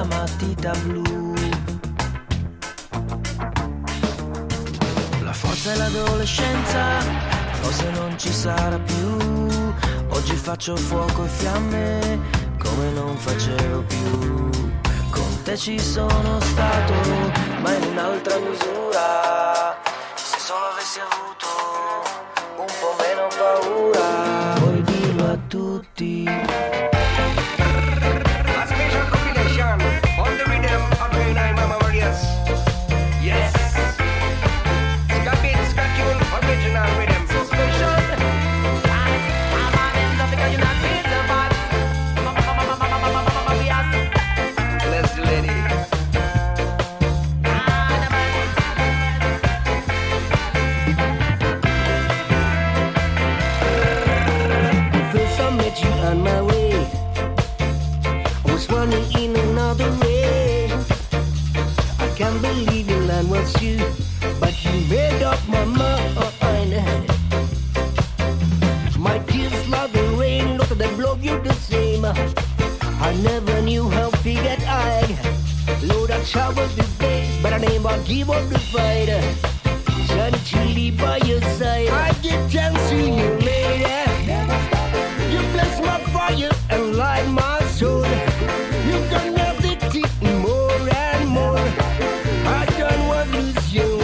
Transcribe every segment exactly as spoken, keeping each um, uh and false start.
la matita blu. La forza e l'adolescenza forse non ci sarà più. Oggi faccio fuoco e fiamme come non facevo più. Con te ci sono stato, ma in un'altra misura. Se solo avessi avuto un po' meno paura, puoi dirlo a tutti. A special compilation on the rhythm of the nine Mama Marias. Yes. Ska beat, ska tune, original rhythm. So special. Bless the lady. First I met you on my way. I was running in another way. I can't believe your land was you, but you made up my mind. My tears like the rain, look at them blow you the same. I never knew how big that I Lord, I showered this day, but I never give up the fight. Sunny chilly by your side, I get chance to you later. You bless my fire and light my soul. You can have it deep more and more. I don't want to lose you.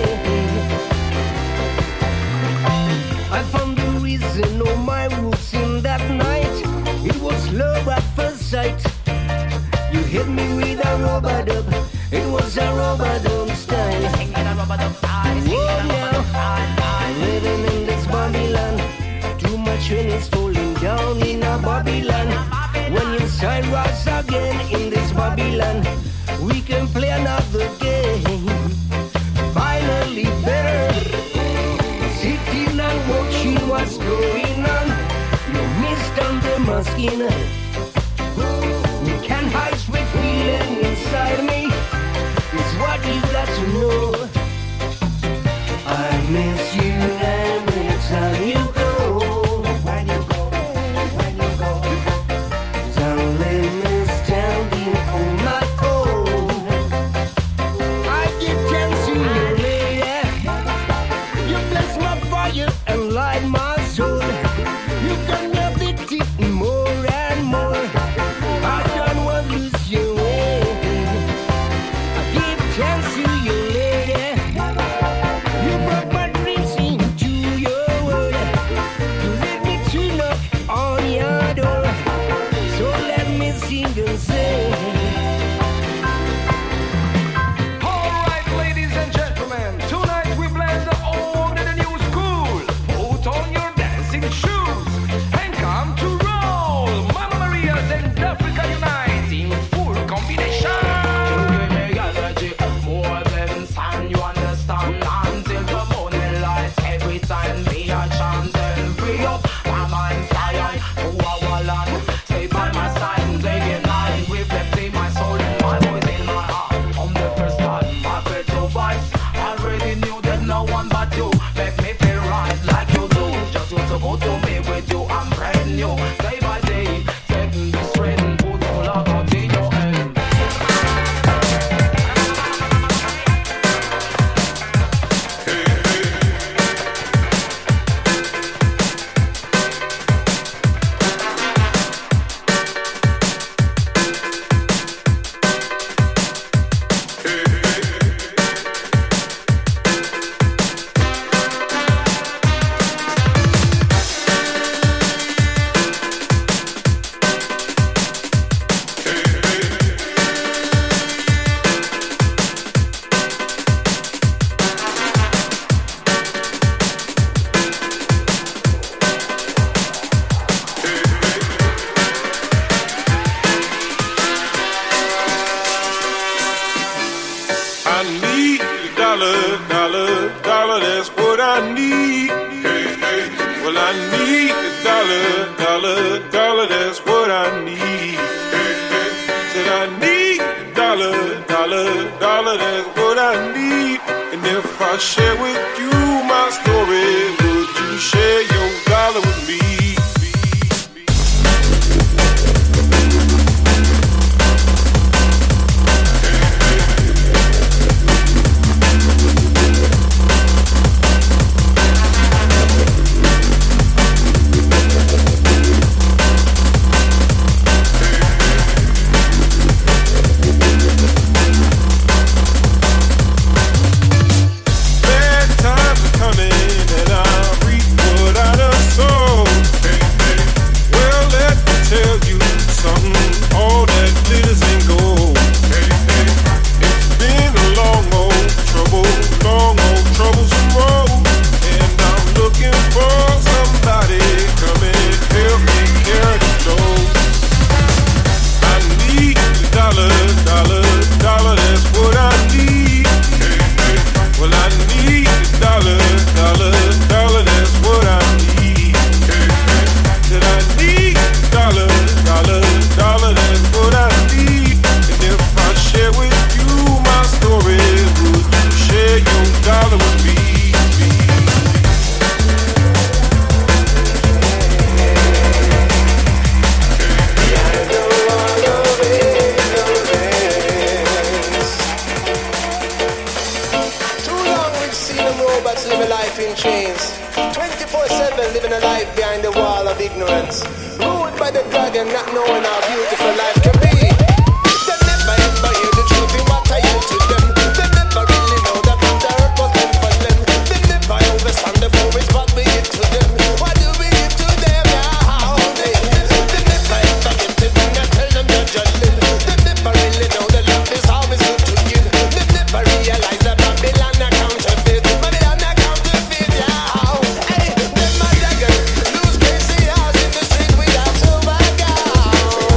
I found the reason, all my roots in that night. It was love at first sight. You hit me with a rubber dub. It was a rubber dub style. Whoa now, living in this Babylon. Too much rain is falling down in a Babylon. When your side rise again in this Babylon, we can play another game. Finally better sitting and watching what's going on. You missed under my skin. You can't hide sweet feeling inside me. It's what you got to know. I miss you every time you go. When you go, when you go. Don't let me standing on my own. I give chance to you later. You bless my fire and light my soul. You can have it deep more and more. I don't want to lose you. I give chance to you later. You brought my dreams into your world. You let me to knock on your door. So let me sing and sing. Alright, ladies and gentlemen, tonight we blend the old and the new school. Put on your dancing shoes and come to roll. Mama Maria's and Africa Unite in full combination. Give me energy, more than sun, you understand. Until the morning lights, every time me a chant and free up. I'm on fire to our land. Stay by my side, day and night. Reflecting my soul and my voice in my heart. On the first time, I felt your vibes. I already knew that no one but you make me feel right like you do. Just want to go to me with you, I'm brand new. Day by day, taking this trend, put your love out in your hand. I need a dollar, dollar, dollar, that's what I need. Hey, hey. Well, I need a dollar, dollar, dollar, that's what I need. Hey, hey. Said I need a dollar, dollar, dollar, that's what I need. And if I share with you my story, would you share your dollar with me? a life behind the wall of ignorance, ruled by the dragon, not knowing how beautiful life can be. They never ever hear the truth in what I hear to them. They never really know that the earth was meant for them. They never understand the poets what we give to them. What do we give to them now? They, they never ever get it when I tell them you're judging. They never really know that love is always good to give. They never realize that Babylon a counterfeit. Babylon a counterfeit, yeah. Hey, them a dragon, lose crazy hours in the street without overcome.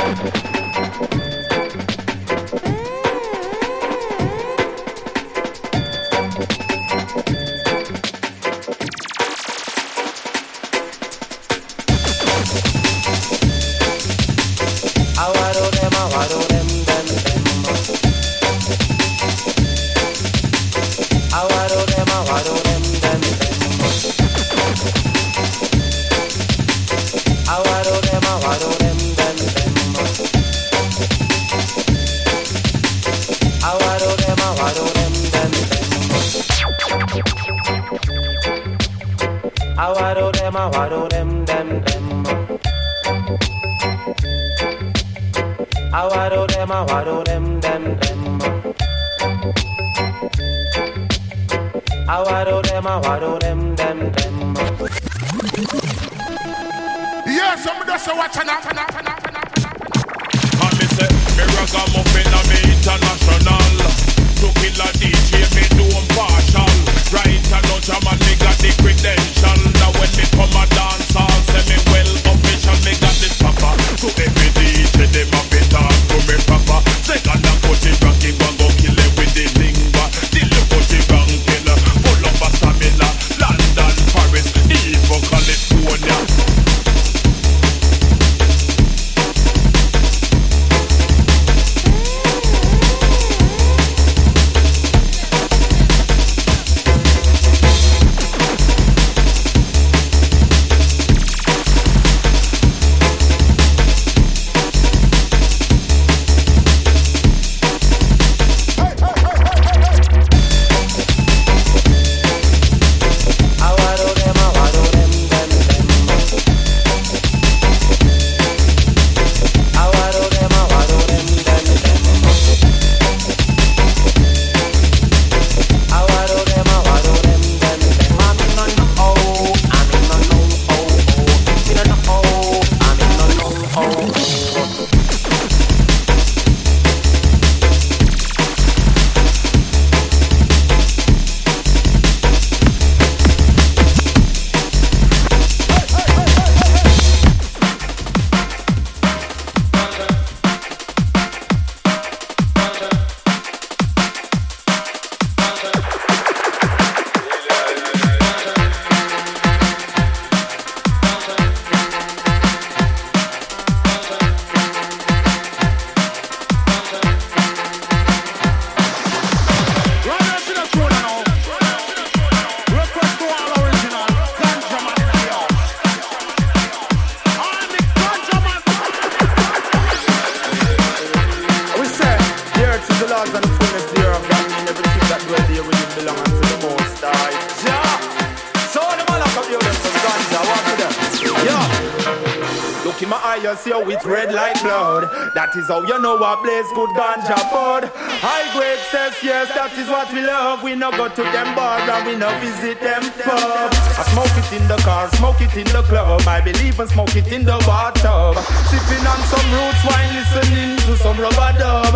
Is how you know what blaze good ganja bud. High grade says yes, that is what we love. We no go to them bar and we no visit them pub. I smoke it in the car, smoke it in the club. I believe and smoke it in the bathtub. Sipping on some roots wine, listening to some rubber dub.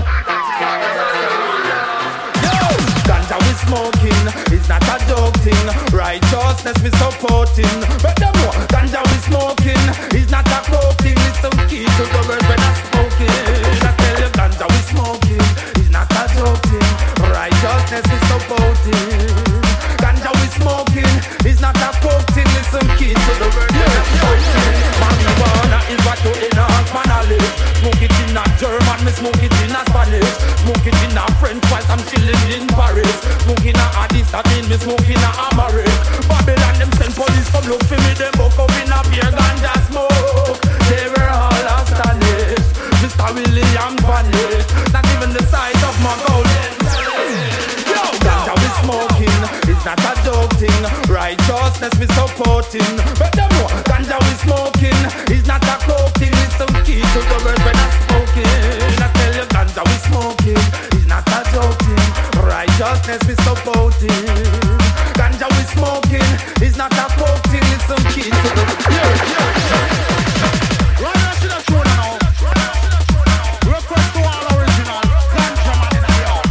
Yo, ganja we smoking, it's not a joke thing. Righteousness we supporting. But the more ganja we smoking, it's not a coke thing. It's some key to the world when I smoking. I tell you ganja we smoking, it's not a joke thing. Righteousness we supporting. Ganja we smoking, it's not a coke thing. It's some key to the world when I smoking. Marijuana is what you enhance my knowledge. Smoke it in a German, me smoke it in a Spanish. Smoke it in a French whilst I'm chilling in Paris. Smoking a Addis, that mean me smoking a Amaric. Babylon them send police come look for me. Them buck up in a beer ganja smoke. They were all astonished. Mister William vanished. Not even the sight of my golden Yo, ganja we smoking, it's not a joke thing. Righteousness we supporting. But the more ganja we smoking, it's not a coke thing. It's some key to the world when I'm smoking. I tell you ganja we smoking, it's not a joke thing. Righteousness we supporting. Ganja we smoking, it's not a coke thing. It's some key to the world. Yeah, yeah. Right now, should I show now? Request to all original ganja man in the house.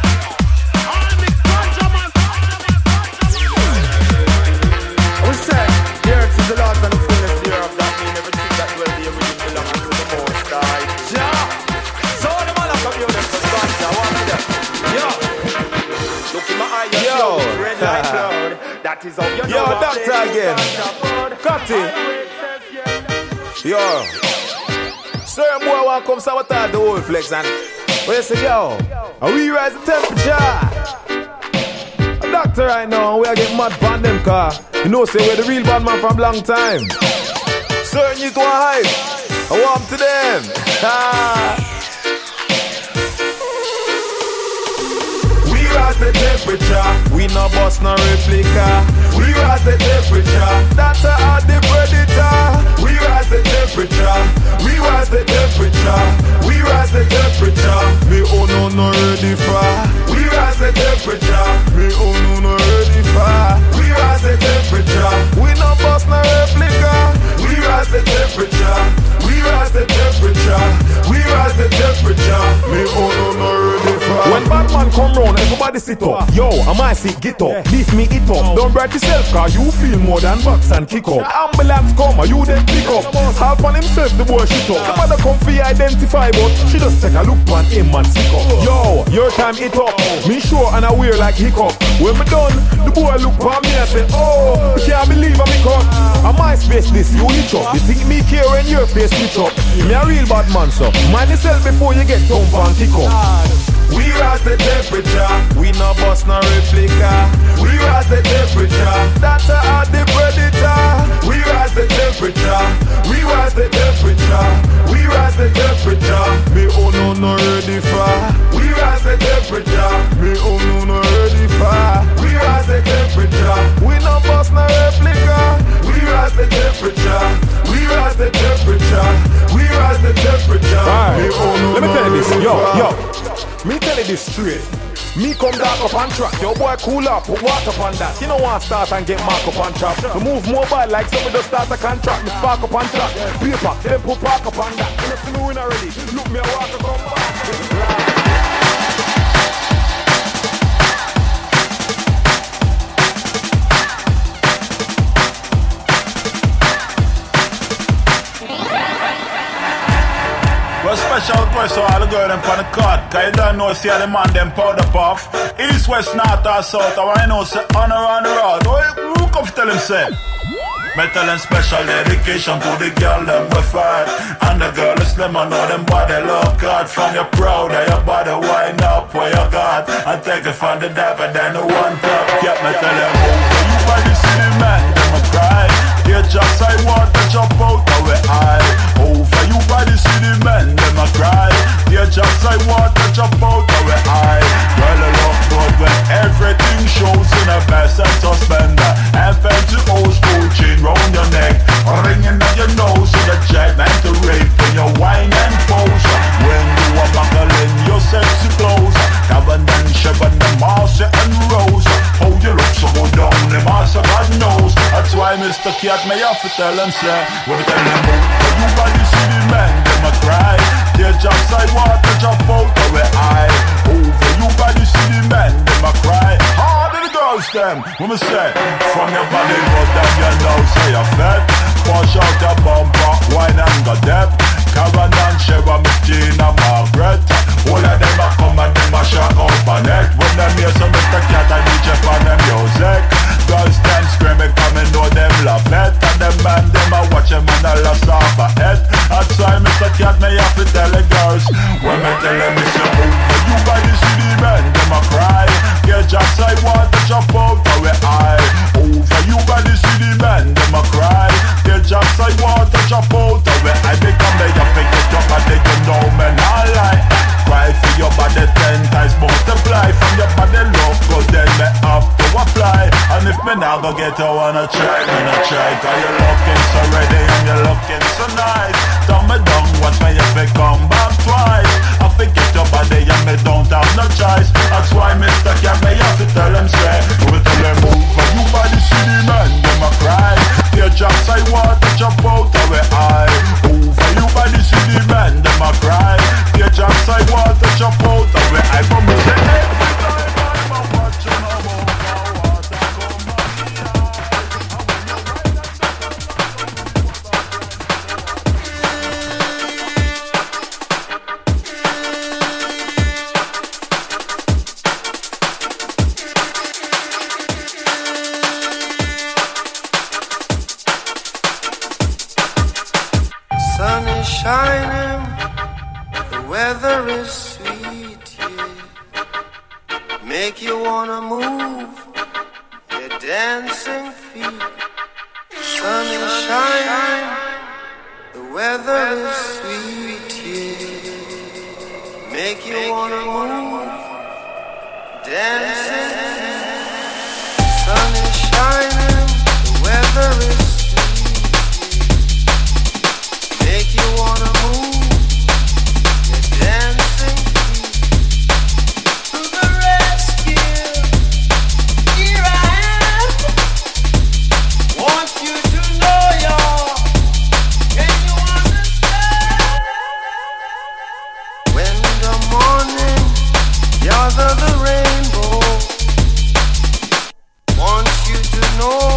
All the ganja man. We say parties out. You Yo, know doctor again. Cut it. Yo. Certain boy want come sabotage the whole flex and when you say, yo, and we rise the temperature. A doctor right now, we are getting mad on them car. You know, say we're the real bad man from long time. Certain you to a hype. I warm to them. We rise the temperature. We no boss, no replica. We rise the temperature. That's how the predator. We rise the temperature. We rise the temperature. We rise the temperature. Me oh no no ready for. We rise the temperature. Me oh no no ready for. We rise the temperature. We no boss, no replica. We rise the temperature. We rise the temperature. We rise the temperature. Me oh no no ready for. When bad man come round, everybody sit up. Yo, I might sit get up. Leave me it up. Don't break yourself, cause you feel more than box and kick up. Ambulance come, you then pick up. Half on himself, the boy shit up. The mother come for you identify, but she just take a look on him and stick up. Yo, your time it up. Me sure and I wear like hiccup. When me done, the boy look on me and say, oh, you can't believe I'm cut. On my space this, you hitch up. You think me care when your face switch up. Me a real bad man, so mind yourself before you get thump and kick up. We rise the temperature. We no boss, no replica. We rise the temperature. That's how the predator. We rise the temperature. We rise the temperature. We rise the temperature. Me oh no no ready for. We rise the temperature. Me oh no no ready for. We rise the temperature. We no boss, no replica. We rise the temperature. We rise the temperature. We rise the temperature. Right. Me oh no Let me tell you this, yo, yo. Me tell you this straight. Me come dark up on track. Yo boy cool up, put water up on that. You don't want to start and get mark up on trap. Me move mobile like somebody just start a contract. Me spark up on track. Paper, then put park up on that. You know if you win already, look me a water come back. Special request to all the girls them on the cut. Cause you don't know see the man them powder puff. East, west, north or south. I want to know say on around the road. Who come tell him say? Me tell them special dedication to the girl them we fight. And the girl is slim and know them body look hard. From your proud of your body wind up where you got. And take it from the devil then the one top. Keep me tell them over you by the city man. Them a cry. You just I want to jump out of the eye. Over you by the city men, them a cry. You just I want to jump out of the eye. Girl, I look good when everything shows in a vest and suspender. And fancy old school chain round your neck. Ringing on your nose with a jet meant to rape. When you whine and pose. When you are buckling your sexy clothes. Cabin and Chevron, the Marcia and Rose. Oh, you look so good down, the Marcia God knows. That's why Mister Cat may have to tell him, say, when we tell him, oh, you by the city men, them a cry. They just I want to jump out of the eye. Over you by the city men, them a cry. Harder the girls them, when we say, from your body go down, you know, say you're fat. Push out your bumper, wine and go depth. Karen and Sheva, Miss Gina, Margaret. All of them a come and them a shock out my neck. When them hear some Mister Cat and D J on them music. Girls them screaming, come and know them love it. And them man, them a watch them and a lost off a head. That's why Mister Cat may have to tell the girls. When me tell them it's your move, you by the city men, them a cry. Yeah, just I want to jump out of the eye. Over you by the city men, them a cry. Yeah, just I want to jump out of the eye. They come there, you pick it up and they can know me not lie. Cry for your body ten times multiply. From your body look good, then me have to apply. And if me now go get you wanna try, me not try. Cause you're looking so ready and you're looking so nice. Turn me down, watch me if it come back twice. I forget your body and me don't have no choice. That's why Mister Cat me have to tell him straight. We tell him move for you by the city man, them a cry. Your jobs I want to jump out of the eye. Over you by the city man, them a cry. Your jobs I want to jump out of the eye. From me say every time I'm a watching a move, I want to come back. shining, the weather is sweet, yeah. Make you wanna move your dancing feet. Sun is shining, the weather is sweet, yeah. Make you wanna move dancing feet. Sun is shining, the weather is make you wanna move your dancing feet. To the rescue, here I am. Want you to know, y'all. Can you understand? When the morning gather the rainbow. Want you to know.